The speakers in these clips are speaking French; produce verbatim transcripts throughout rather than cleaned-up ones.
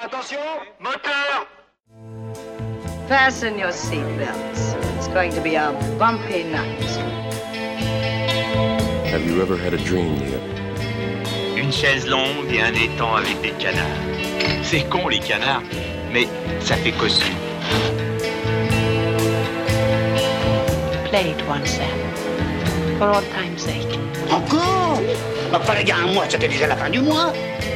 Attention, moteur! Fasten your seatbelts. It's going to be a bumpy night. Have you ever had a dream, Neil? Une chaise longue et un étang avec des canards. C'est con les canards, mais ça fait costume. Play it once then. For old time's sake. Encore? Enfin, les gars, un mois, c'était déjà la fin du mois.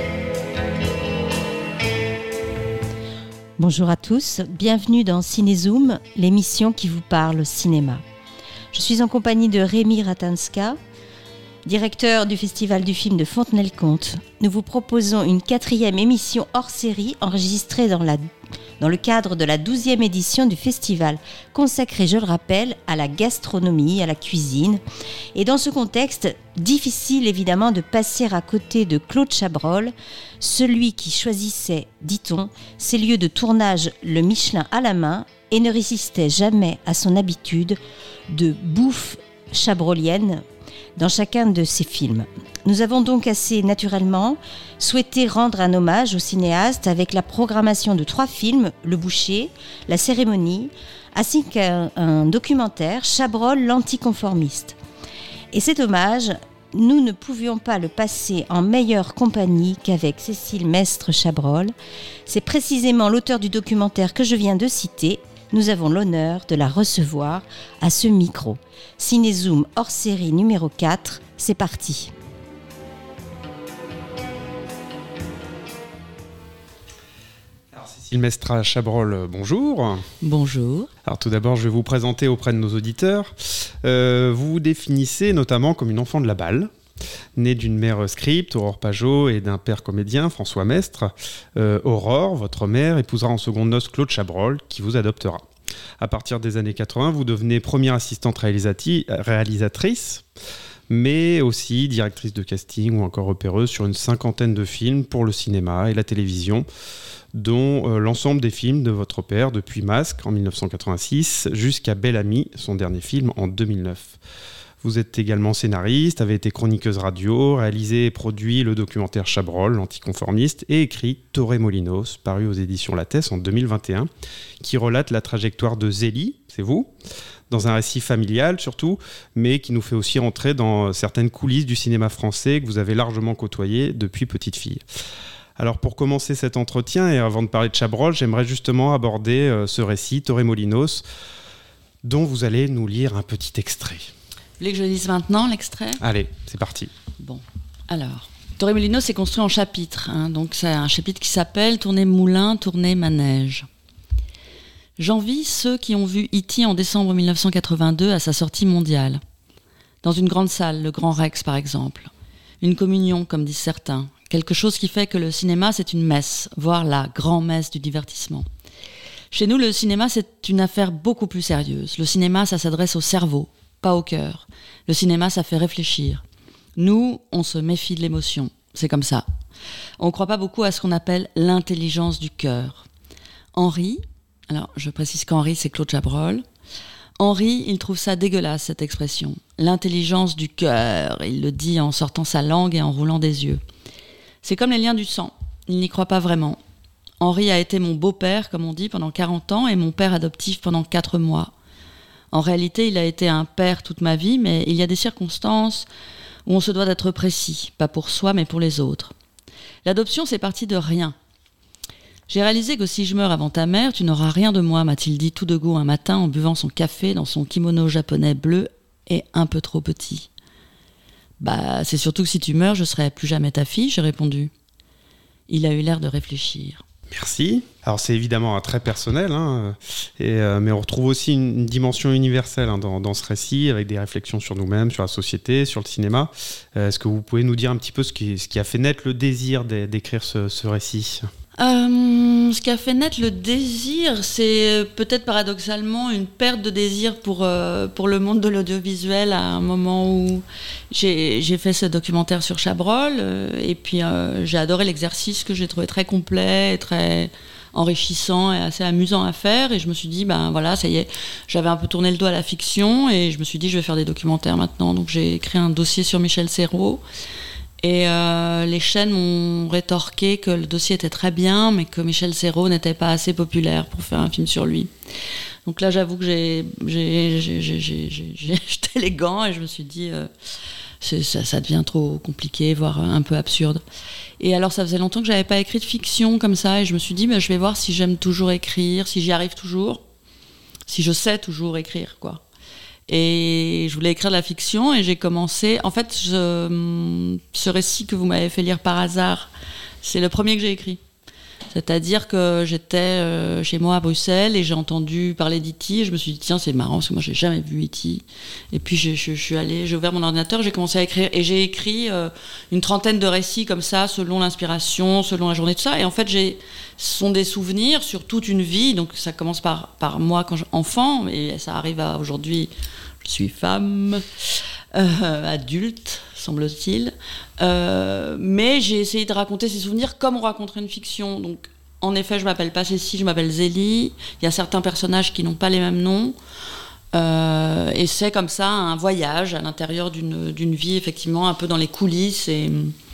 Bonjour à tous, bienvenue dans Cinézoom, l'émission qui vous parle cinéma. Je suis en compagnie de Rémi Ratanska, directeur du Festival du film de Fontenay-le-Comte. Nous vous proposons une quatrième émission hors série enregistrée dans, la, dans le cadre de la douzième édition du festival, consacrée, je le rappelle, à la gastronomie, à la cuisine. Et dans ce contexte, difficile évidemment de passer à côté de Claude Chabrol, celui qui choisissait, dit-on, ses lieux de tournage le Michelin à la main et ne résistait jamais à son habitude de bouffe chabrolienne dans chacun de ses films. Nous avons donc assez naturellement souhaité rendre un hommage au cinéaste avec la programmation de trois films, Le Boucher, La Cérémonie, ainsi qu'un un documentaire, Chabrol l'anticonformiste. Et cet hommage, nous ne pouvions pas le passer en meilleure compagnie qu'avec Cécile Mestre-Chabrol. C'est précisément l'auteur du documentaire que je viens de citer. Nous avons l'honneur de la recevoir à ce micro. Cinézoom hors série numéro quatre, c'est parti. Alors, Cécile Mestre-Chabrol, bonjour. Bonjour. Alors tout d'abord, je vais vous présenter auprès de nos auditeurs. Euh, vous vous définissez notamment comme une enfant de la balle, née d'une mère script, Aurore Pajot, et d'un père comédien, François Mestre. Euh, Aurore, votre mère, épousera en seconde noces Claude Chabrol, qui vous adoptera. À partir des années quatre-vingts, vous devenez première assistante réalisati- réalisatrice, mais aussi directrice de casting ou encore repéreuse sur une cinquantaine de films pour le cinéma et la télévision, dont euh, l'ensemble des films de votre père, depuis Masque en dix-neuf cent quatre-vingt-six jusqu'à Belle Amie, son dernier film en deux mille neuf. Vous êtes également scénariste, avez été chroniqueuse radio, réalisé et produit le documentaire Chabrol, l'anticonformiste, et écrit Torremolinos, paru aux éditions Lattès en deux mille vingt et un, qui relate la trajectoire de Zélie, c'est vous, dans un récit familial surtout, mais qui nous fait aussi entrer dans certaines coulisses du cinéma français que vous avez largement côtoyé depuis petite fille. Alors pour commencer cet entretien, et avant de parler de Chabrol, j'aimerais justement aborder euh, ce récit, Torremolinos, dont vous allez nous lire un petit extrait. Vous voulez que je lise maintenant l'extrait ? Allez, c'est parti. Bon, alors, Torremolinos est construit en chapitres. Hein, donc c'est un chapitre qui s'appelle « Tournée moulin, tournée manège ». J'envie ceux qui ont vu E T en décembre dix-neuf cent quatre-vingt-deux à sa sortie mondiale. Dans une grande salle, le Grand Rex par exemple. Une communion, comme disent certains. Quelque chose qui fait que le cinéma, c'est une messe, voire la grand-messe du divertissement. Chez nous, le cinéma, c'est une affaire beaucoup plus sérieuse. Le cinéma, ça s'adresse au cerveau, pas au cœur. Le cinéma, ça fait réfléchir. Nous, on se méfie de l'émotion. C'est comme ça. On ne croit pas beaucoup à ce qu'on appelle l'intelligence du cœur. Henri, alors je précise qu'Henri, c'est Claude Chabrol. Henri, il trouve ça dégueulasse, cette expression. L'intelligence du cœur, il le dit en sortant sa langue et en roulant des yeux. C'est comme les liens du sang. Il n'y croit pas vraiment. Henri a été mon beau-père, comme on dit, pendant quarante ans et mon père adoptif pendant quatre mois. En réalité, il a été un père toute ma vie, mais il y a des circonstances où on se doit d'être précis, pas pour soi, mais pour les autres. L'adoption, c'est parti de rien. J'ai réalisé que si je meurs avant ta mère, tu n'auras rien de moi, m'a-t-il dit tout de go un matin en buvant son café dans son kimono japonais bleu et un peu trop petit. Bah, c'est surtout que si tu meurs, je serai plus jamais ta fille, j'ai répondu. Il a eu l'air de réfléchir. Merci. Alors c'est évidemment très personnel, hein, et, euh, mais on retrouve aussi une, une dimension universelle hein, dans, dans ce récit, avec des réflexions sur nous-mêmes, sur la société, sur le cinéma. Euh, est-ce que vous pouvez nous dire un petit peu ce qui, ce qui a fait naître le désir d'écrire ce, ce récit ? Euh, ce qui a fait naître le désir, c'est peut-être paradoxalement une perte de désir pour, euh, pour le monde de l'audiovisuel à un moment où j'ai, j'ai fait ce documentaire sur Chabrol euh, et puis euh, j'ai adoré l'exercice que j'ai trouvé très complet et très enrichissant et assez amusant à faire, et je me suis dit ben voilà, ça y est, j'avais un peu tourné le dos à la fiction et je me suis dit je vais faire des documentaires maintenant. Donc j'ai écrit un dossier sur Michel Serrault Et euh, les chaînes m'ont rétorqué que le dossier était très bien, mais que Michel Serrault n'était pas assez populaire pour faire un film sur lui. Donc là, j'avoue que j'ai, j'ai, j'ai, j'ai, j'ai, j'ai, j'ai jeté les gants et je me suis dit, euh, c'est, ça, ça devient trop compliqué, voire un peu absurde. Et alors, ça faisait longtemps que j'avais pas écrit de fiction comme ça, et je me suis dit, bah, je vais voir si j'aime toujours écrire, si j'y arrive toujours, si je sais toujours écrire, quoi. Et je voulais écrire de la fiction, et j'ai commencé. En fait, je, ce récit que vous m'avez fait lire par hasard, c'est le premier que j'ai écrit. C'est-à-dire que j'étais euh, chez moi à Bruxelles et j'ai entendu parler d'E T et je me suis dit tiens c'est marrant parce que moi j'ai jamais vu E T. Et puis je, je, je suis allée, j'ai ouvert mon ordinateur, j'ai commencé à écrire et j'ai écrit euh, une trentaine de récits comme ça selon l'inspiration, selon la journée, tout ça. Et en fait j'ai, ce sont des souvenirs sur toute une vie. Donc ça commence par, par moi quand j'étais enfant et ça arrive à aujourd'hui, je suis femme. Euh, adulte, semble-t-il. Euh, mais j'ai essayé de raconter ces souvenirs comme on raconterait une fiction. Donc, en effet, je m'appelle pas Cécile, je m'appelle Zélie. Il y a certains personnages qui n'ont pas les mêmes noms. Euh, et c'est comme ça un voyage à l'intérieur d'une, d'une vie, effectivement, un peu dans les coulisses. Et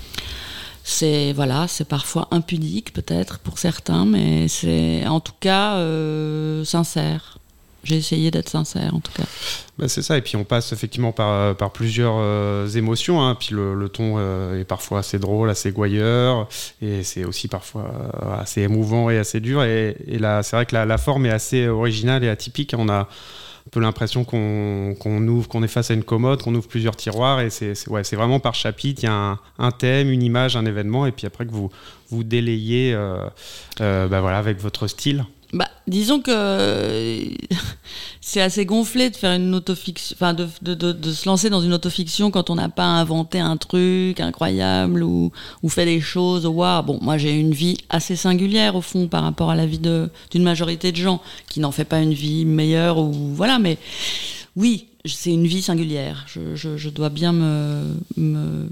c'est, voilà, c'est parfois impudique, peut-être, pour certains, mais c'est en tout cas euh, sincère. J'ai essayé d'être sincère, en tout cas. Bah c'est ça, et puis on passe effectivement par, par plusieurs euh, émotions, hein. Puis le, le ton euh, est parfois assez drôle, assez gouailleur, et c'est aussi parfois euh, assez émouvant et assez dur. Et, et là, c'est vrai que la, la forme est assez originale et atypique. On a un peu l'impression qu'on, qu'on ouvre, qu'on est face à une commode, qu'on ouvre plusieurs tiroirs, et c'est, c'est, ouais, c'est vraiment par chapitre. Il y a un, un thème, une image, un événement, et puis après que vous vous délayez euh, euh, bah voilà, avec votre style. Bah, disons que c'est assez gonflé de faire une autofiction, enfin de, de, de, de se lancer dans une autofiction quand on n'a pas inventé un truc incroyable ou, ou fait des choses. Waouh. Bon, moi j'ai une vie assez singulière au fond par rapport à la vie de, d'une majorité de gens qui n'en fait pas une vie meilleure ou voilà, mais oui, c'est une vie singulière. Je, je, je dois bien me, me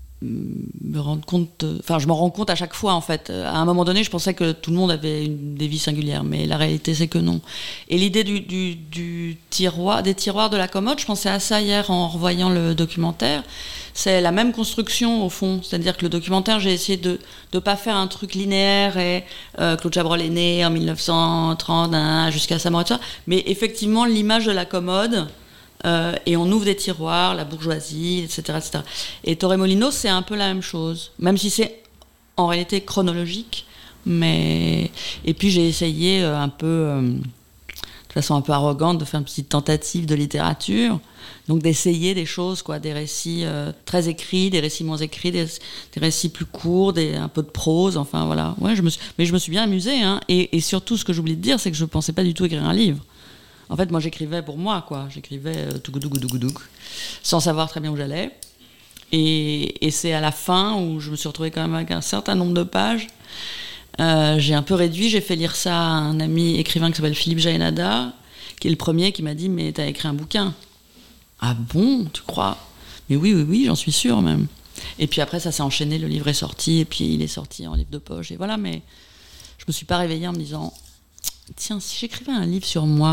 me rendre compte, enfin je m'en rends compte à chaque fois en fait. À un moment donné je pensais que tout le monde avait une, des vies singulières, mais la réalité c'est que non. Et l'idée du, du, du tiroir, des tiroirs de la commode, je pensais à ça hier en revoyant le documentaire. C'est la même construction au fond, c'est-à-dire que le documentaire j'ai essayé de ne pas faire un truc linéaire et euh, Claude Chabrol est né en dix-neuf cent trente hein, jusqu'à sa mort et tout ça, mais effectivement l'image de la commode. Euh, et on ouvre des tiroirs, la bourgeoisie, et cetera, et cetera. Et Torremolinos, c'est un peu la même chose, même si c'est en réalité chronologique. Mais et puis j'ai essayé euh, un peu, euh, de façon un peu arrogante, de faire une petite tentative de littérature, donc d'essayer des choses, quoi, des récits euh, très écrits, des récits moins écrits, des, des récits plus courts, des, un peu de prose, enfin voilà. Ouais, je me suis, mais je me suis bien amusée, hein. Et, et surtout, ce que j'oublie de dire, c'est que je pensais pas du tout écrire un livre. En fait, moi, j'écrivais pour moi, quoi. J'écrivais euh, tougoudougoudougoudouc, sans savoir très bien où j'allais. Et, et c'est à la fin où je me suis retrouvée quand même avec un certain nombre de pages. Euh, j'ai un peu réduit, j'ai fait lire ça à un ami écrivain qui s'appelle Philippe Jaénada, qui est le premier qui m'a dit « Mais t'as écrit un bouquin ?» « Ah bon, tu crois ?» « Mais oui, oui, oui, j'en suis sûre même. » Et puis après, ça s'est enchaîné, le livre est sorti, et puis il est sorti en livre de poche, et voilà. Mais je me suis pas réveillée en me disant « Tiens, si j'écrivais un livre sur moi... »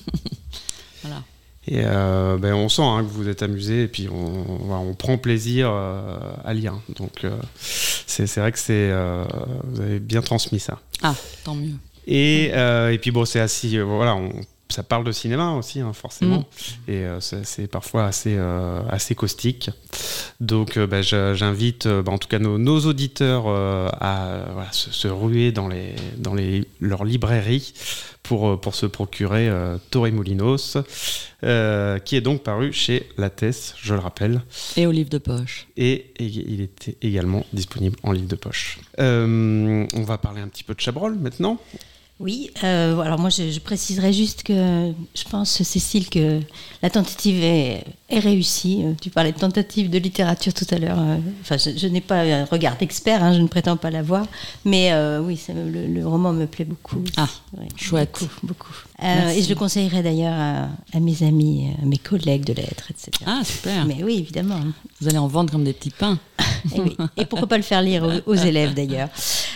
Voilà. Et euh, ben on sent hein, que vous êtes amusé et puis on, on, on prend plaisir euh, à lire. Donc euh, c'est, c'est vrai que c'est, euh, vous avez bien transmis ça. Ah, tant mieux. Et, euh, et puis bon, c'est assez, euh, voilà, on, ça parle de cinéma aussi, hein, forcément. Mmh. Et euh, c'est, c'est parfois assez, euh, assez caustique. Donc euh, ben, je, j'invite, euh, ben, en tout cas nos, nos auditeurs euh, à voilà, se, se ruer dans, les, dans les, leurs librairies pour, pour se procurer euh, Torremolinos, euh, qui est donc paru chez Lattès, je le rappelle. Et au livre de poche. Et, et il était également disponible en livre de poche. Euh, on va parler un petit peu de Chabrol maintenant. Oui, euh, alors moi je, je préciserai juste que je pense, Cécile, que la tentative est, est réussie. Tu parlais de tentative de littérature tout à l'heure. Enfin, je, je n'ai pas un regard d'expert, hein, je ne prétends pas l'avoir. Mais euh, oui, ça, le, le roman me plaît beaucoup. Ah, ouais, chouette. Beaucoup, beaucoup. Euh, et je le conseillerais d'ailleurs à, à mes amis, à mes collègues de lettres, et cetera. Ah, super. Mais oui, évidemment. Vous allez en vendre comme des petits pains. et, oui. Et pourquoi pas le faire lire aux, aux élèves d'ailleurs.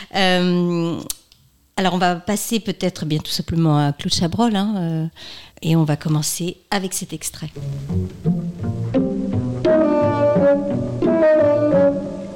Euh, Alors, on va passer peut-être bien tout simplement à Claude Chabrol, hein, euh, et on va commencer avec cet extrait.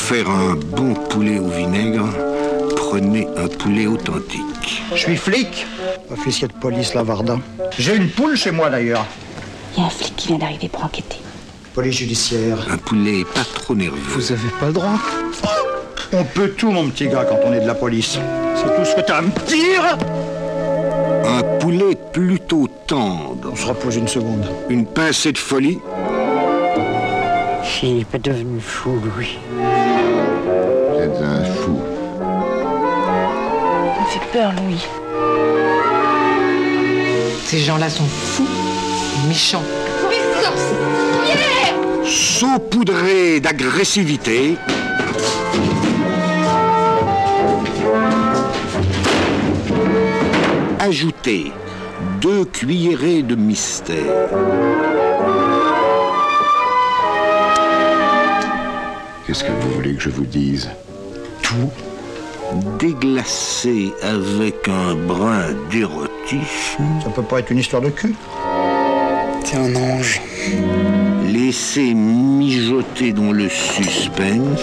faire un bon poulet au vinaigre, prenez un poulet authentique. Je suis flic, officier de police Lavardin. J'ai une poule chez moi d'ailleurs. Il y a un flic qui vient d'arriver pour enquêter. Police judiciaire. Un poulet pas trop nerveux. Vous avez pas le droit. On peut tout, mon petit gars, quand on est de la police. C'est tout ce que t'as à me dire. Un poulet plutôt tendre. On se repose une seconde. Une pincée de folie. Il n'est pas devenu fou, Louis. Vous êtes un fou. Il me fait peur, Louis. Ces gens-là sont fous, méchants. Saupoudré d'agressivité. Ajoutez deux cuillerées de mystère. Qu'est-ce que vous voulez que je vous dise? Tout déglacé avec un brin d'érotisme. Ça peut pas être une histoire de cul. C'est un ange. Laissez mijoter dans le suspense.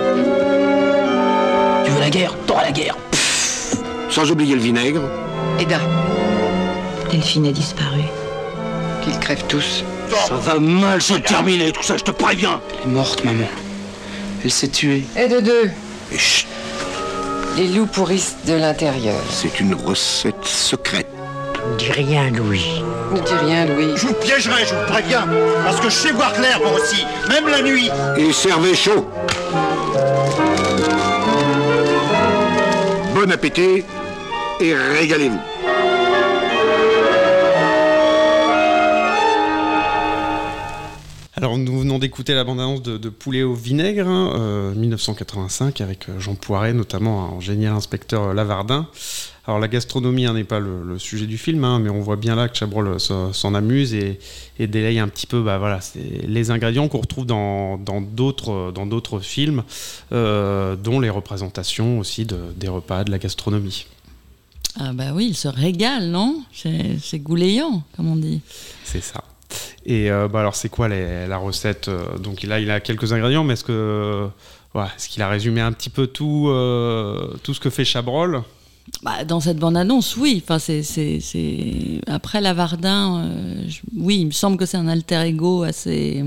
Tu veux la guerre? T'auras la guerre. Sans oublier le vinaigre. Eda, Delphine a disparu. qu'ils crèvent tous. Ça va mal se terminer, tout ça, je te préviens. Elle est morte, maman. Elle s'est tuée. Et de deux, Et chut, les loups pourrissent de l'intérieur. c'est une recette secrète. Ne dis rien, Louis. Ne dis rien, Louis. Je vous piégerai, je vous préviens. Parce que je sais voir clair, moi aussi. Même la nuit. Et servez chaud. Bon appétit et régalez-vous. Alors nous venons d'écouter la bande-annonce de, de Poulet au vinaigre, hein, euh, mille neuf cent quatre-vingt-cinq, avec Jean Poiret notamment, un génial inspecteur Lavardin. Alors la gastronomie hein, n'est pas le, le sujet du film, hein, mais on voit bien là que Chabrol s'en amuse et, et délaye un petit peu bah, voilà, c'est les ingrédients qu'on retrouve dans, dans, d'autres, dans d'autres films, euh, dont les représentations aussi de, des repas, de la gastronomie. Ah bah oui, il se régale, non ? C'est, c'est gouléant, comme on dit. C'est ça. Et euh, bah alors c'est quoi les, la recette euh, Donc là il a quelques ingrédients, mais est-ce que euh, ouais, est-ce qu'il a résumé un petit peu tout euh, tout ce que fait Chabrol ? Bah, dans cette bande-annonce, oui. Enfin, c'est, c'est, c'est... Après Lavardin, euh, je... oui, il me semble que c'est un alter ego assez,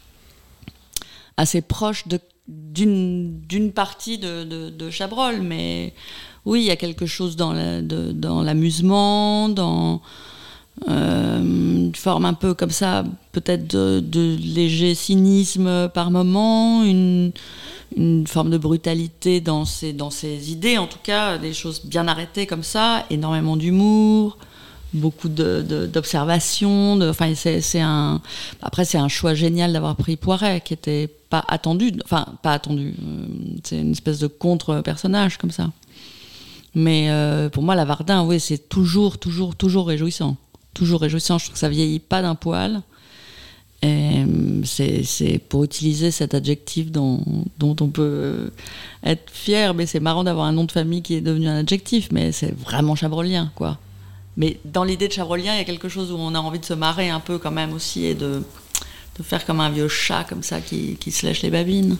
assez proche de... d'une... d'une partie de, de, de Chabrol. Mais oui, il y a quelque chose dans, la... de... dans l'amusement, dans euh, une forme un peu comme ça, peut-être de, de léger cynisme par moment, une... une forme de brutalité dans ses, dans ses idées, en tout cas, des choses bien arrêtées comme ça, énormément d'humour, beaucoup de, de, d'observation. De, enfin, c'est, c'est un, après, c'est un choix génial d'avoir pris Poiret, qui n'était pas attendu, enfin, pas attendu, euh, c'est une espèce de contre-personnage comme ça. Mais euh, pour moi, Lavardin, oui, c'est toujours, toujours, toujours réjouissant. Toujours réjouissant, je trouve que ça vieillit pas d'un poil. Et c'est, c'est pour utiliser cet adjectif dont, dont on peut être fier, mais c'est marrant d'avoir un nom de famille qui est devenu un adjectif, mais c'est vraiment chabrolien, quoi. Mais dans l'idée de chabrolien, il y a quelque chose où on a envie de se marrer un peu quand même aussi, et de, de faire comme un vieux chat comme ça qui, qui se lèche les babines.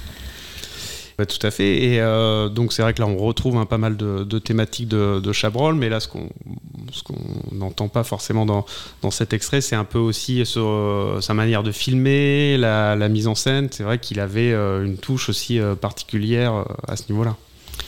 Bah, tout à fait, et euh, donc c'est vrai que là on retrouve hein, pas mal de, de thématiques de, de Chabrol, mais là ce qu'on ce qu'on n'entend pas forcément dans, dans cet extrait, c'est un peu aussi sur, euh, sa manière de filmer, la, la mise en scène. C'est vrai qu'il avait euh, une touche aussi euh, particulière euh, à ce niveau-là.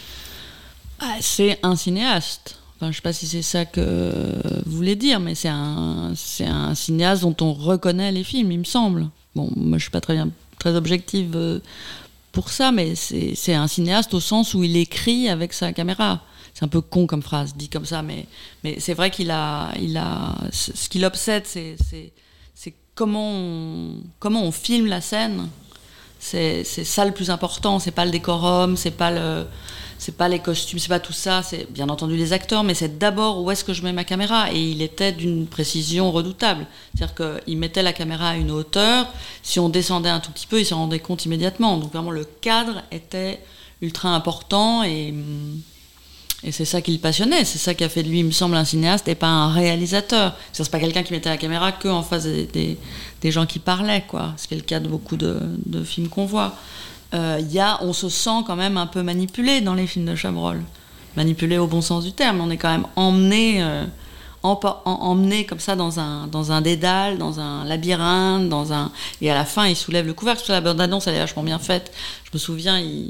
Ah, c'est un cinéaste. Enfin, je ne sais pas si c'est ça que vous voulez dire, mais c'est un, c'est un cinéaste dont on reconnaît les films, il me semble. Bon, moi je ne suis pas très, bien, très objective euh, pour ça, mais c'est, c'est un cinéaste au sens où il écrit avec sa caméra. C'est un peu con comme phrase, dit comme ça, mais, mais c'est vrai qu'il a, il a... Ce qui l'obsède, c'est, c'est, c'est comment, on, comment on filme la scène. C'est, c'est ça le plus important, c'est pas le décorum, c'est pas, le, c'est pas les costumes, c'est pas tout ça, c'est bien entendu les acteurs, mais c'est d'abord où est-ce que je mets ma caméra. Et il était d'une précision redoutable. C'est-à-dire qu'il mettait la caméra à une hauteur, si on descendait un tout petit peu, il s'en rendait compte immédiatement. Donc vraiment, le cadre était ultra important et... Et c'est ça qui le passionnait, c'est ça qui a fait de lui, il me semble, un cinéaste et pas un réalisateur. C'est, c'est pas quelqu'un qui mettait la caméra qu'en face des, des, des gens qui parlaient, quoi. C'est le cas de beaucoup de, de films qu'on voit. euh, y a, on se sent quand même un peu manipulé dans les films de Chabrol. Manipulé au bon sens du terme, on est quand même emmené, euh, en, en, emmené comme ça dans un, dans un dédale, dans un labyrinthe, dans un... et à la fin il soulève le couvercle, parce que la bande-annonce elle est vachement bien faite. Je me souviens, il...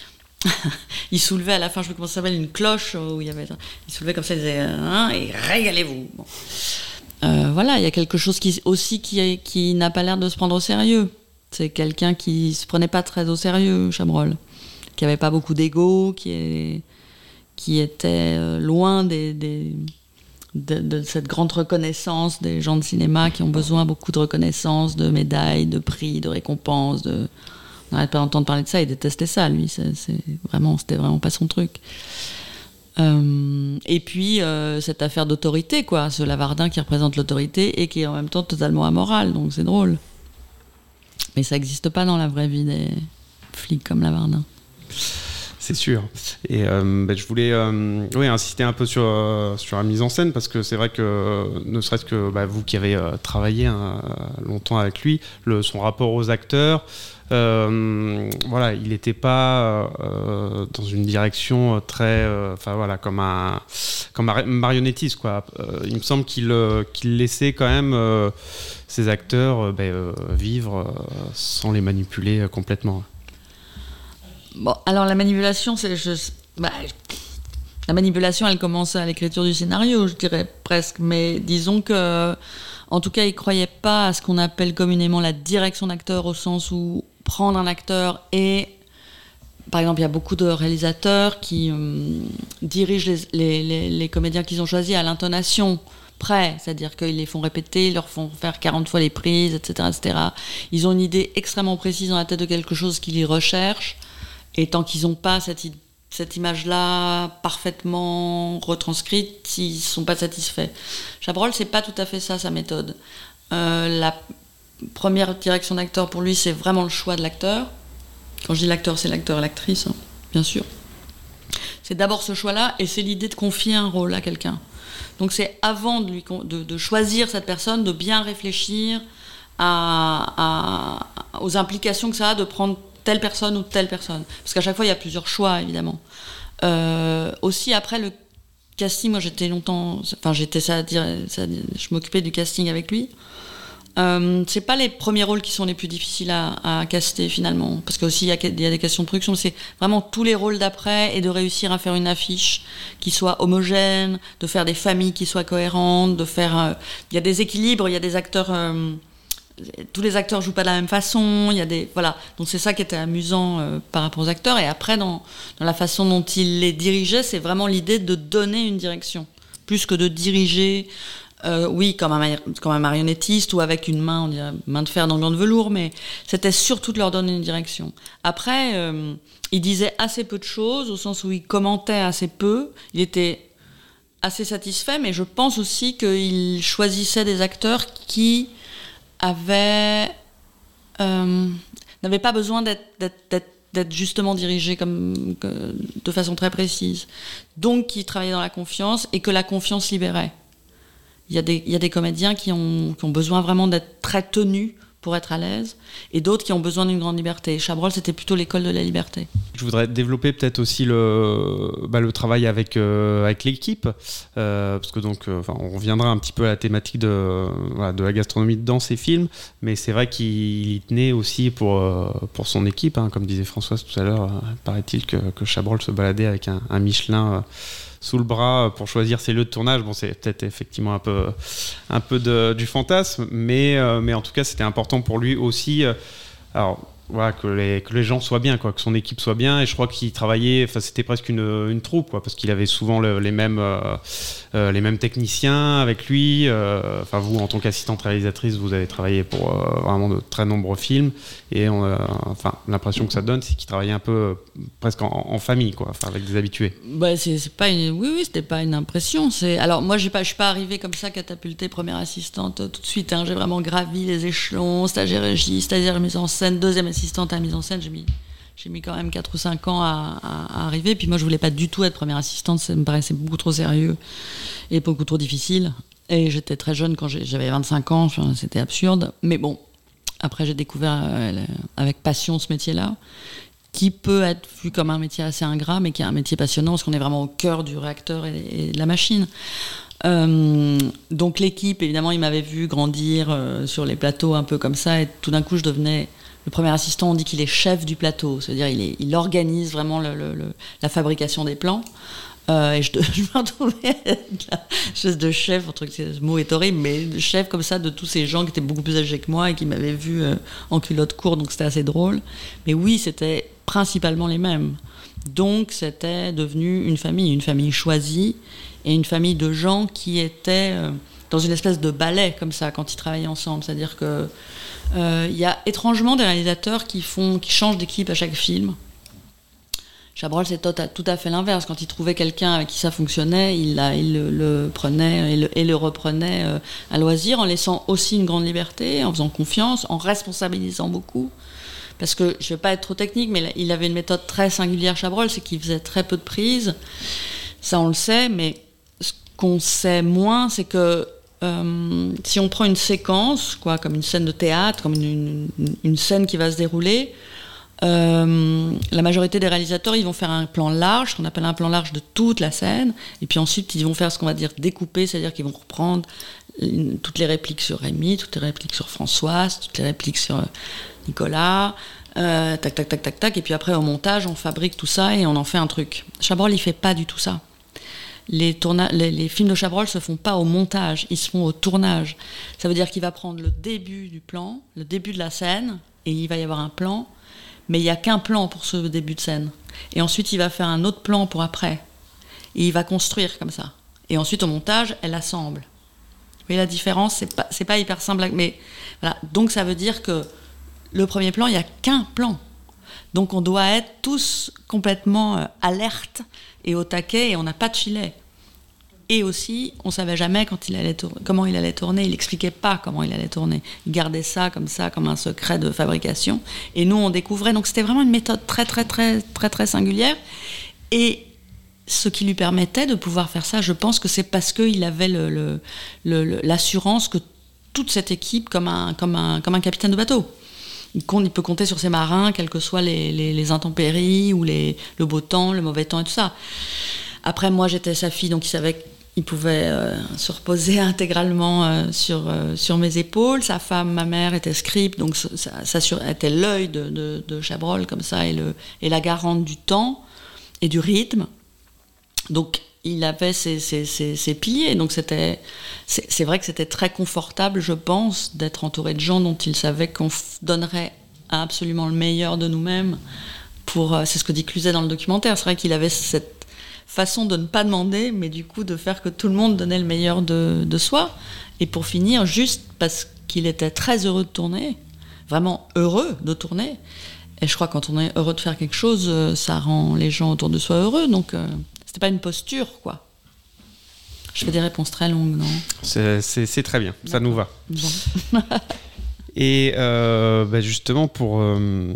il soulevait à la fin, je sais pas comment ça s'appelle, une cloche où il y avait, il soulevait comme ça, il disait hein, et régalez-vous. Bon. Euh, voilà, il y a quelque chose qui aussi qui, est, qui n'a pas l'air de se prendre au sérieux. C'est quelqu'un qui se prenait pas très au sérieux, Chabrol, qui avait pas beaucoup d'ego, qui est, qui était loin des, des de, de cette grande reconnaissance des gens de cinéma qui ont besoin beaucoup de reconnaissance, de médailles, de prix, de récompenses, de on n'arrête pas d'entendre parler de ça, il détestait ça, lui. C'est, c'est vraiment, c'était vraiment pas son truc. Euh, et puis, euh, cette affaire d'autorité, quoi. Ce Lavardin qui représente l'autorité et qui est en même temps totalement amoral, donc c'est drôle. Mais ça n'existe pas dans la vraie vie des flics comme Lavardin. C'est sûr. Et euh, ben, je voulais euh, oui, insister un peu sur, euh, sur la mise en scène, parce que c'est vrai que, euh, ne serait-ce que bah, vous qui avez euh, travaillé hein, longtemps avec lui, le, son rapport aux acteurs, euh, voilà, il n'était pas euh, dans une direction très, enfin euh, voilà, comme un, comme un marionnettiste, quoi. Euh, il me semble qu'il, euh, qu'il laissait quand même euh, ses acteurs euh, ben, euh, vivre euh, sans les manipuler euh, complètement. Bon, alors la manipulation, c'est je, bah, la manipulation, elle commence à l'écriture du scénario, je dirais presque. Mais disons que, en tout cas, il croyait pas à ce qu'on appelle communément la direction d'acteur, au sens où prendre un acteur et, par exemple, il y a beaucoup de réalisateurs qui euh, dirigent les, les, les, les comédiens qu'ils ont choisis à l'intonation près, c'est-à-dire qu'ils les font répéter, ils leur font faire quarante fois les prises, et cetera, et cetera. Ils ont une idée extrêmement précise dans la tête de quelque chose qu'ils recherchent. Et tant qu'ils n'ont pas cette, cette image-là parfaitement retranscrite, ils ne sont pas satisfaits. Chabrol, c'est pas tout à fait ça, sa méthode. Euh, la première direction d'acteur, pour lui, c'est vraiment le choix de l'acteur. Quand je dis l'acteur, c'est l'acteur et l'actrice, hein, bien sûr. C'est d'abord ce choix-là, et c'est l'idée de confier un rôle à quelqu'un. Donc c'est avant de, lui, de, de choisir cette personne, de bien réfléchir à, à, aux implications que ça a de prendre telle personne ou telle personne. Parce qu'à chaque fois, il y a plusieurs choix, évidemment. Euh, aussi, après le casting, moi, j'étais longtemps... Enfin, j'étais ça, ça, je m'occupais du casting avec lui. Euh, c'est pas les premiers rôles qui sont les plus difficiles à, à caster, finalement. Parce qu'aussi, il y, y a des questions de production. C'est vraiment tous les rôles d'après et de réussir à faire une affiche qui soit homogène, de faire des familles qui soient cohérentes, de faire... Euh, il y a des équilibres, il y a des acteurs... Euh, tous les acteurs jouent pas de la même façon, il y a des voilà, donc c'est ça qui était amusant euh, par rapport aux acteurs. Et après dans, dans la façon dont il les dirigeait, c'est vraiment l'idée de donner une direction plus que de diriger euh, oui comme un, comme un marionnettiste ou avec une main, on dirait main de fer dans le gant de velours, mais c'était surtout de leur donner une direction. Après euh, il disait assez peu de choses, au sens où il commentait assez peu, il était assez satisfait, mais je pense aussi qu'il choisissait des acteurs qui avait euh, n'avait pas besoin d'être, d'être, d'être, d'être justement dirigé comme, que, de façon très précise. Donc, qui travaillait dans la confiance et que la confiance libérait. Il y a des, il y a des comédiens qui ont, qui ont besoin vraiment d'être très tenus pour être à l'aise, et d'autres qui ont besoin d'une grande liberté. Chabrol, c'était plutôt l'école de la liberté. Je voudrais développer peut-être aussi le, bah, le travail avec, euh, avec l'équipe, euh, parce que donc, euh, on reviendra un petit peu à la thématique de, voilà, de la gastronomie dans ces films, mais c'est vrai qu'il y tenait aussi pour, euh, pour son équipe, hein, comme disait Françoise tout à l'heure, euh, paraît-il que, que Chabrol se baladait avec un, un Michelin euh, sous le bras pour choisir ses lieux de tournage. Bon, c'est peut-être effectivement un peu, un peu de, du fantasme, mais, euh, mais en tout cas, c'était important pour lui aussi. Euh, alors, voilà, que les, que les gens soient bien, quoi, que son équipe soit bien. Et je crois qu'il travaillait, enfin, c'était presque une, une troupe, quoi, parce qu'il avait souvent le, les, mêmes, euh, euh, les mêmes techniciens avec lui. Euh, enfin, vous, en tant qu'assistante réalisatrice, vous avez travaillé pour euh, vraiment de très nombreux films. Et on a, enfin, l'impression que ça donne, c'est qu'il travaillait un peu euh, presque en, en famille, quoi, enfin, avec des habitués. Bah, c'est, c'est pas une, oui, oui, c'était pas une impression. C'est, alors, moi, j'ai pas, je suis pas arrivée comme ça, catapultée, première assistante euh, tout de suite. Hein, j'ai vraiment gravi les échelons, stagiaire régie, stagiaire mise en scène, deuxième assistante à la mise en scène. J'ai mis, j'ai mis quand même quatre ou cinq ans à, à, à arriver. Puis moi, je voulais pas du tout être première assistante. Ça me paraissait beaucoup trop sérieux et beaucoup trop difficile. Et j'étais très jeune quand j'ai, j'avais vingt-cinq ans. Enfin, c'était absurde. Mais bon. après j'ai découvert euh, avec passion ce métier-là, qui peut être vu comme un métier assez ingrat, mais qui est un métier passionnant, parce qu'on est vraiment au cœur du réacteur et, et de la machine. Euh, donc l'équipe, évidemment, ils m'avaient vu grandir euh, sur les plateaux un peu comme ça, et tout d'un coup je devenais le premier assistant. On dit qu'il est chef du plateau, c'est-à-dire il, est, il organise vraiment le, le, le, la fabrication des plans. Euh, et je, je me retrouvais la chose de chef, entre, ce mot est horrible, mais de chef comme ça de tous ces gens qui étaient beaucoup plus âgés que moi et qui m'avaient vu euh, en culotte courte, donc c'était assez drôle. Mais oui, c'était principalement les mêmes. Donc c'était devenu une famille, une famille choisie, et une famille de gens qui étaient euh, dans une espèce de ballet comme ça quand ils travaillaient ensemble. C'est-à-dire que euh, il y a étrangement des réalisateurs qui font, qui changent d'équipe à chaque film. Chabrol, c'est tout à, tout à fait l'inverse. Quand il trouvait quelqu'un avec qui ça fonctionnait, il, la, il le, le prenait et le, et le reprenait euh, à loisir, en laissant aussi une grande liberté, en faisant confiance, en responsabilisant beaucoup. Parce que, je ne vais pas être trop technique, mais il avait une méthode très singulière, Chabrol, c'est qu'il faisait très peu de prises. Ça, on le sait, mais ce qu'on sait moins, c'est que euh, si on prend une séquence, quoi, comme une scène de théâtre, comme une, une, une scène qui va se dérouler, Euh, la majorité des réalisateurs, ils vont faire un plan large, ce qu'on appelle un plan large de toute la scène, et puis ensuite ils vont faire ce qu'on va dire découper, c'est-à-dire qu'ils vont reprendre une, toutes les répliques sur Rémi, toutes les répliques sur Françoise, toutes les répliques sur Nicolas, euh, tac tac tac tac tac, et puis après au montage on fabrique tout ça et on en fait un truc. Chabrol, il fait pas du tout ça. Les, tourna- les, les films de Chabrol se font pas au montage, ils se font au tournage. Ça veut dire qu'il va prendre le début du plan, le début de la scène, et il va y avoir un plan. Mais il n'y a qu'un plan pour ce début de scène. Et ensuite, il va faire un autre plan pour après. Et il va construire comme ça. Et ensuite, au montage, elle assemble. Vous voyez la différence ? C'est pas, c'est pas hyper simple. Mais voilà. Donc, ça veut dire que le premier plan, il n'y a qu'un plan. Donc, on doit être tous complètement euh, alertes et au taquet, et on n'a pas de filet. Et aussi, on ne savait jamais quand il allait tourner, comment il allait tourner. Il n'expliquait pas comment il allait tourner. Il gardait ça comme ça, comme un secret de fabrication. Et nous, on découvrait. Donc, c'était vraiment une méthode très, très, très, très, très singulière. Et ce qui lui permettait de pouvoir faire ça, je pense que c'est parce qu'il avait le, le, le, l'assurance que toute cette équipe, comme un, comme un, comme un capitaine de bateau, il, compte, il peut compter sur ses marins, quelles que soient les, les, les intempéries ou les, le beau temps, le mauvais temps et tout ça. Après, moi, j'étais sa fille, donc il savait qu'il pouvait euh, se reposer intégralement euh, sur, euh, sur mes épaules. Sa femme, ma mère, était script, donc ça, ça, ça était l'œil de, de, de Chabrol, comme ça, et, le, et la garante du temps et du rythme. Donc, il avait ses, ses, ses, ses piliers. Donc, c'était, c'est, c'est vrai que c'était très confortable, je pense, d'être entouré de gens dont il savait qu'on f- donnerait absolument le meilleur de nous-mêmes. Pour, euh, c'est ce que dit Cluzet dans le documentaire. C'est vrai qu'il avait cette façon de ne pas demander, mais du coup de faire que tout le monde donnait le meilleur de, de soi. Et pour finir, juste parce qu'il était très heureux de tourner, vraiment heureux de tourner. Et je crois que quand on est heureux de faire quelque chose, ça rend les gens autour de soi heureux. Donc euh, c'était pas une posture, quoi. Je fais des réponses très longues, non ? c'est, c'est, c'est très bien, ça nous va. Bon. Et euh, bah justement, pour, euh,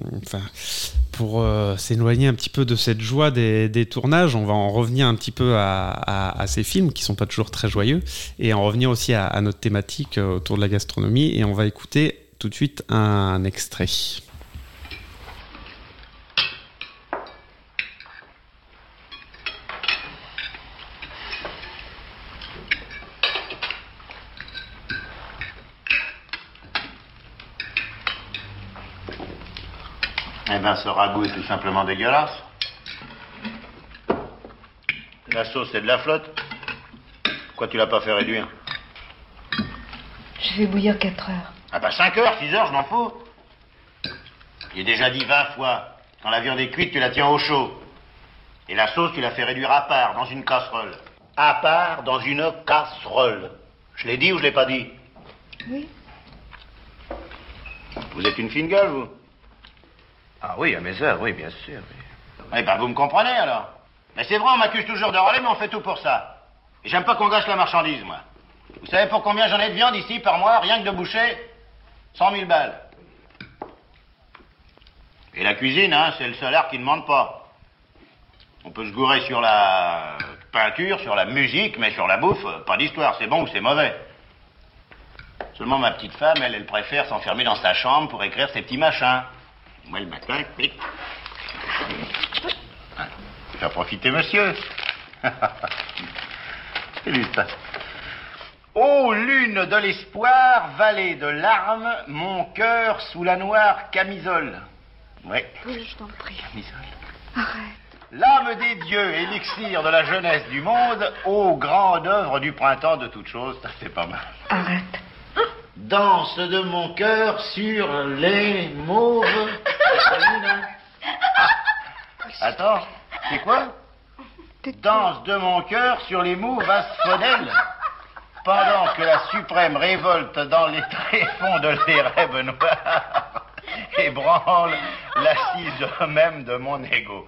pour euh, s'éloigner un petit peu de cette joie des, des tournages, on va en revenir un petit peu à, à, à ces films qui ne sont pas toujours très joyeux, et en revenir aussi à, à notre thématique autour de la gastronomie. Et on va écouter tout de suite un, un extrait. Eh ben, ce ragoût est tout simplement dégueulasse. La sauce, c'est de la flotte. Pourquoi tu l'as pas fait réduire ? Je vais bouillir quatre heures. Ah bah cinq heures, six heures, je m'en fous. J'ai déjà dit vingt fois, quand la viande est cuite, tu la tiens au chaud. Et la sauce, tu la fais réduire à part, dans une casserole. À part, dans une casserole. Je l'ai dit ou je l'ai pas dit ? Oui. Vous êtes une fine gueule, vous ? Ah oui, à mes heures, oui, bien sûr. Oui. Eh ben, vous me comprenez, alors. Mais c'est vrai, on m'accuse toujours de râler, mais on fait tout pour ça. Et j'aime pas qu'on gâche la marchandise, moi. Vous savez pour combien j'en ai de viande ici, par mois, rien que de boucher ? cent mille balles. Et la cuisine, hein, c'est le salaire qui ne demande pas. On peut se gourer sur la peinture, sur la musique, mais sur la bouffe, pas d'histoire, c'est bon ou c'est mauvais. Seulement, ma petite femme, elle, elle préfère s'enfermer dans sa chambre pour écrire ses petits machins. Moi, le matin, clic. Faire profiter monsieur. C'est lui, ça. Ô lune de l'espoir, vallée de larmes, mon cœur sous la noire camisole. Ouais. Oui, je t'en prie. Camisole. Arrête. L'âme des dieux, élixir de la jeunesse du monde, ô grande œuvre du printemps de toutes choses, ça c'est pas mal. Arrête. Danse de mon cœur sur les mauves. Attends, c'est quoi? Danse de mon cœur sur les mauves asphodèles. Pendant que la suprême révolte dans les tréfonds de l'érèbe noir ébranle l'assise même de mon ego.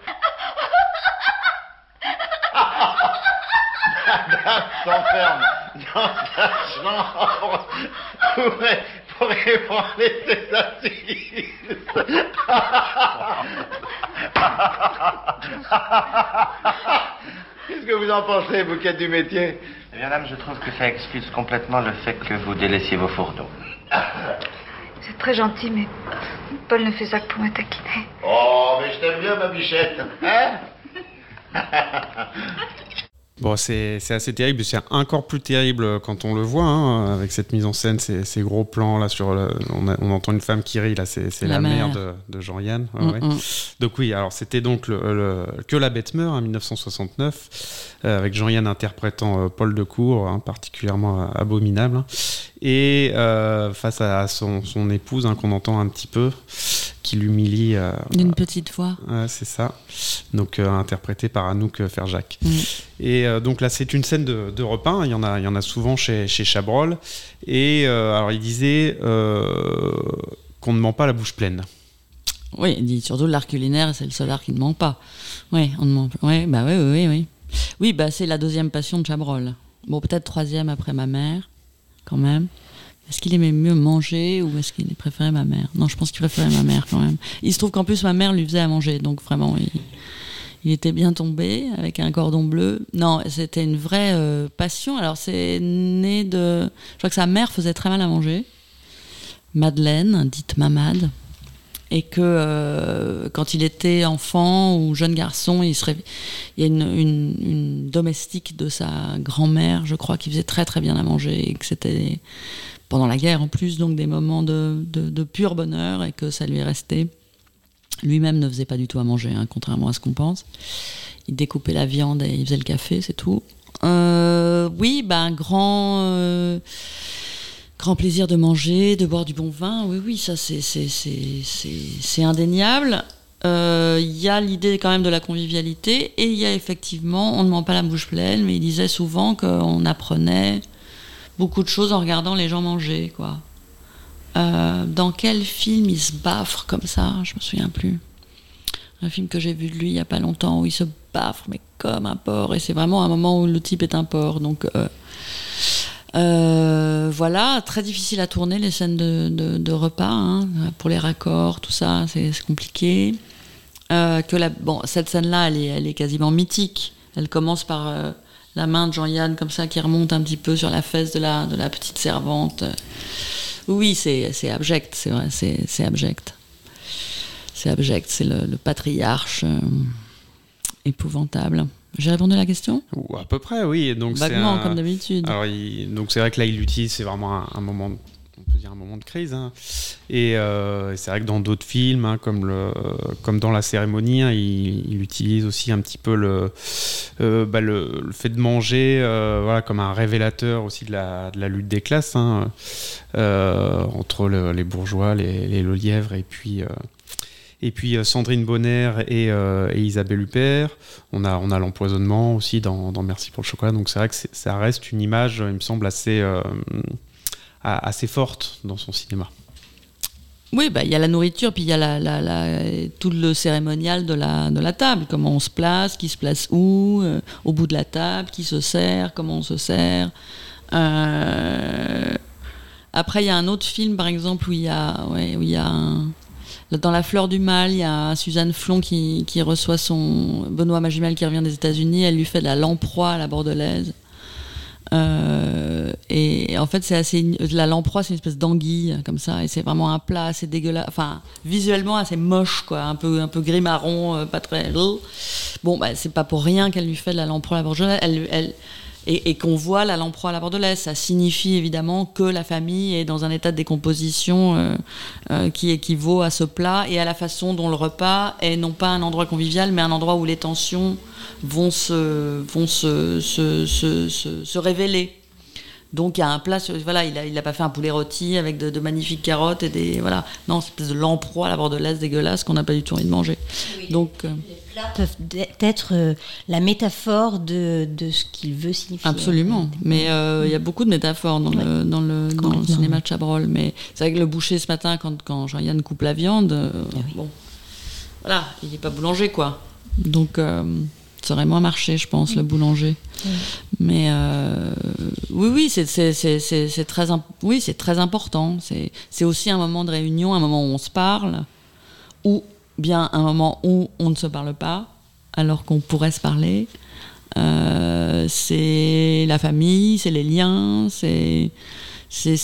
Madame s'enferme dans sa chambre pour, pour ébranler ses assises. Qu'est-ce que vous en pensez, vous qui êtes du métier? Eh bien, dame, je trouve que ça excuse complètement le fait que vous délaissiez vos fourneaux. C'est très gentil, mais Paul ne fait ça que pour me taquiner. Oh, mais je t'aime bien, ma bichette. Hein? Bon, c'est, c'est assez terrible, c'est encore plus terrible quand on le voit, hein, avec cette mise en scène, ces, ces gros plans, là, sur le, on, a, on entend une femme qui rit, là, c'est, c'est la, la mère de, de Jean-Yann. Ouais, ouais. Donc oui, alors c'était donc le, le, Que la bête meurt, en dix-neuf cent soixante-neuf, euh, avec Jean-Yann interprétant euh, Paul Decour, hein, particulièrement abominable, hein, et euh, face à son, son épouse, hein, qu'on entend un petit peu, qui l'humilie. Euh, D'une petite voix. Ouais, c'est ça. Donc euh, interprété par Anouk Ferjac. Mm. Et euh, donc là, c'est une scène de, de repas. Hein. Il y en a, il y en a souvent chez, chez Chabrol. Et euh, alors, il disait euh, qu'on ne ment pas la bouche pleine. Oui, il dit surtout l'art culinaire, c'est le seul art qui ne ment pas. Oui, on ne ment pas. Oui, bah oui, oui, oui, oui. Oui, bah c'est la deuxième passion de Chabrol. Bon, peut-être troisième après ma mère, quand même. Est-ce qu'il aimait mieux manger ou est-ce qu'il préférait ma mère? Non, je pense qu'il préférait ma mère quand même. Il se trouve qu'en plus ma mère lui faisait à manger, donc vraiment il, il était bien tombé avec un cordon bleu. Non, c'était une vraie euh, passion. Alors c'est né de... Je crois que sa mère faisait très mal à manger, Madeleine, dite Mamad, et que euh, quand il était enfant ou jeune garçon, il, serait... il y a une, une, une domestique de sa grand-mère, je crois, qui faisait très très bien à manger et que c'était... pendant la guerre en plus, donc des moments de, de, de pur bonheur et que ça lui est resté. Lui-même ne faisait pas du tout à manger, hein, contrairement à ce qu'on pense. Il découpait la viande et il faisait le café, c'est tout. Euh, oui, ben, grand, euh, grand plaisir de manger, de boire du bon vin, oui, oui, ça c'est, c'est, c'est, c'est, c'est indéniable. Il euh, y a l'idée quand même de la convivialité et il y a effectivement, on ne ment pas la bouche pleine, mais il disait souvent qu'on apprenait beaucoup de choses en regardant les gens manger, quoi. Euh, dans quel film il se baffre comme ça? Je me souviens plus. Un film que j'ai vu de lui il y a pas longtemps où il se baffre, mais comme un porc. Et c'est vraiment un moment où le type est un porc. Donc euh, euh, voilà, très difficile à tourner les scènes de, de, de repas, hein, pour les raccords, tout ça, c'est, c'est compliqué. Euh, que la, bon, cette scène-là, elle est, elle est quasiment mythique. Elle commence par euh, la main de Jean-Yann comme ça qui remonte un petit peu sur la fesse de la, de la petite servante. Oui, c'est, c'est abject, c'est vrai, c'est, c'est abject. C'est abject, c'est le, le patriarche euh, épouvantable. J'ai répondu à la question ? Ou à peu près, oui. Donc vaguement, c'est un... comme d'habitude. Alors, il... donc c'est vrai que là, il l'utilise, c'est vraiment un, un moment... De... on peut dire un moment de crise, hein. Et euh, c'est vrai que dans d'autres films, hein, comme, le, comme dans La Cérémonie, hein, il, il utilise aussi un petit peu le, euh, bah le, le fait de manger, euh, voilà, comme un révélateur aussi de la, de la lutte des classes, hein, euh, entre le, les bourgeois, les, les Lelièvre et puis, euh, et puis euh, Sandrine Bonner et, euh, et Isabelle Huppert. On a, on a l'empoisonnement aussi dans, dans Merci pour le chocolat, donc c'est vrai que c'est, ça reste une image, il me semble, assez... Euh, assez forte dans son cinéma. Oui, bah, y a la nourriture, puis il y a la, la, la, tout le cérémonial de la, de la table, comment on se place, qui se place où, euh, au bout de la table, qui se sert, comment on se sert. Euh... Après, il y a un autre film, par exemple, où il y a, ouais, où il y a un... dans La Fleur du Mal, il y a Suzanne Flon qui, qui reçoit son Benoît Magimel qui revient des États-Unis, elle lui fait de la lamproie à la bordelaise. Euh, et en fait, c'est assez. La lamproie, c'est une espèce d'anguille comme ça, et c'est vraiment un plat assez dégueulasse. Enfin, visuellement assez moche, quoi, un peu, un peu gris marron, euh, pas très. Bon, bah, c'est pas pour rien qu'elle lui fait de la lamproie à la bordelaise. Elle, elle, et, et qu'on voit la lamproie à la bordelaise, ça signifie évidemment que la famille est dans un état de décomposition euh, euh, qui équivaut à ce plat et à la façon dont le repas est non pas un endroit convivial, mais un endroit où les tensions vont se, vont se, se, se, se, se révéler. Donc il y a un plat, voilà, il a, il a pas fait un poulet rôti avec de, de magnifiques carottes et des, voilà, non, c'est une espèce de lamproie à la bordelaise dégueulasse qu'on n'a pas du tout envie de manger. Oui, donc euh, les plats peuvent être euh, la métaphore de, de ce qu'il veut signifier. Absolument, mais euh, il y a beaucoup de métaphores dans ouais. le dans le dans le cinéma de Chabrol. Mais c'est vrai que le boucher ce matin, quand quand Jean-Yann coupe la viande, euh, oui. bon, voilà, il n'est pas boulanger quoi, donc. Euh, Ça aurait moins marché, je pense, mmh. le boulanger. Mmh. Mais euh, oui, oui, c'est, c'est, c'est, c'est, c'est très, imp- oui, c'est très important. C'est, c'est aussi un moment de réunion, un moment où on se parle, ou bien un moment où on ne se parle pas, alors qu'on pourrait se parler. Euh, c'est la famille, c'est les liens, c'est, c'est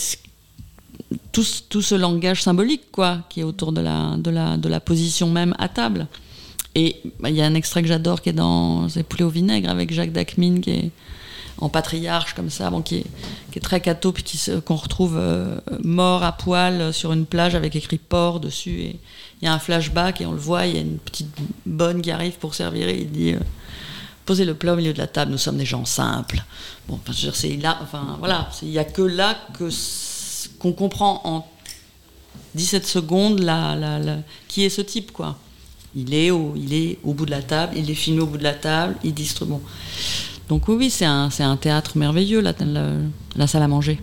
tout, tout ce langage symbolique, quoi, qui est autour de la, de la, de la position même à table. Et il bah, y a un extrait que j'adore qui est dans Les Poulets au vinaigre avec Jacques Dacmine qui est en patriarche comme ça, bon, qui, est, qui est très catho, puis qui se, qu'on retrouve euh, mort à poil sur une plage avec écrit porc dessus. Et il y a un flashback et on le voit, il y a une petite bonne qui arrive pour servir et il dit euh, posez le plat au milieu de la table, nous sommes des gens simples. Bon, enfin, je veux dire, c'est là, enfin voilà, il n'y a que là que, qu'on comprend en dix-sept secondes la, la, la, qui est ce type, quoi. Il est, au, il est au bout de la table, il est filmé au bout de la table, il distribue. Bon. Donc oui, oui, c'est un, c'est un théâtre merveilleux, la, la, la salle à manger.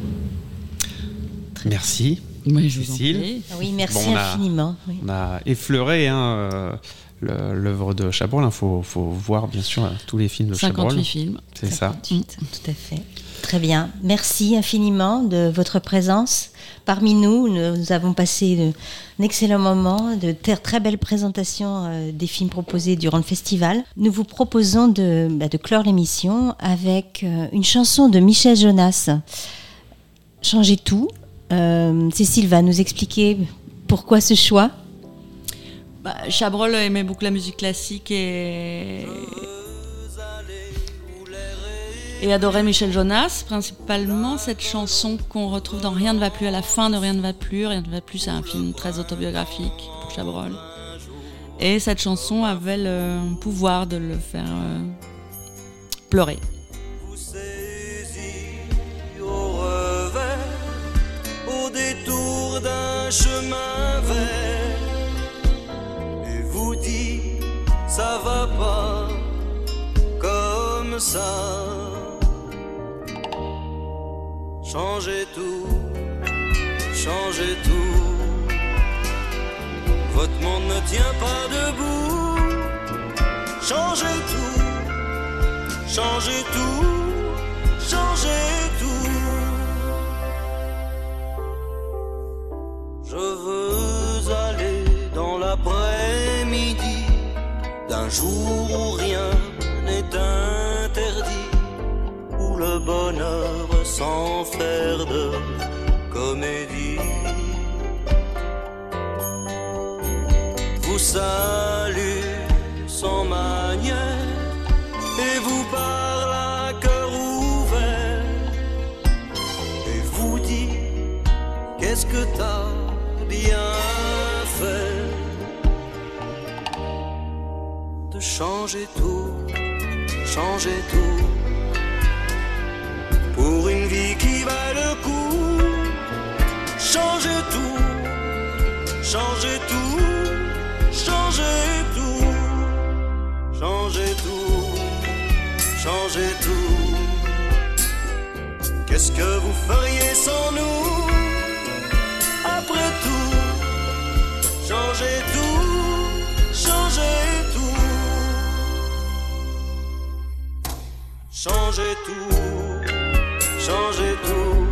Merci, oui, je Cécile. Ah oui, merci bon, on a, infiniment. Oui. On a effleuré hein, le, l'œuvre de Chabrol. Il faut, faut voir, bien sûr, tous les films de Chabrol. cinquante-huit films. C'est cinquante-huit, ça. Tout à fait. Très bien. Merci infiniment de votre présence parmi nous. Nous avons passé un excellent moment, de très belles présentations euh, des films proposés durant le festival. Nous vous proposons de, bah, de clore l'émission avec euh, une chanson de Michel Jonas, Changez tout. Euh, Cécile va nous expliquer pourquoi ce choix. Bah, Chabrol aimait beaucoup la musique classique et... et adorait Michel Jonas, principalement cette chanson qu'on retrouve dans Rien ne va plus à la fin de Rien ne va plus. Rien ne va plus, c'est un film très autobiographique pour Chabrol. Et cette chanson avait le pouvoir de le faire euh, pleurer. Vous saisis au revers, au détour d'un chemin vert, et vous dit ça va pas comme ça. Changez tout, changez tout. Votre monde ne tient pas debout. Changez tout, changez tout, changez tout. Je veux aller dans l'après-midi d'un jour où rien n'est interdit, où le bonheur sans faire de comédie vous salue sans manière et vous parle à cœur ouvert et vous dit qu'est-ce que t'as bien fait de changer tout, changer tout pour une vie qui va le coup. Changez tout, changez tout, changez tout, changez tout, changez tout. Qu'est-ce que vous feriez sans nous? Après tout, changez tout, changez tout, changez tout, changez tout,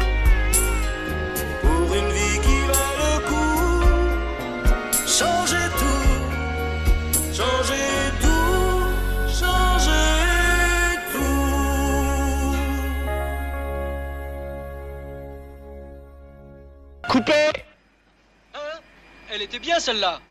pour une vie qui va le coup. Changez tout, changez tout, changez tout. Coupé. Hein? Elle était bien celle-là.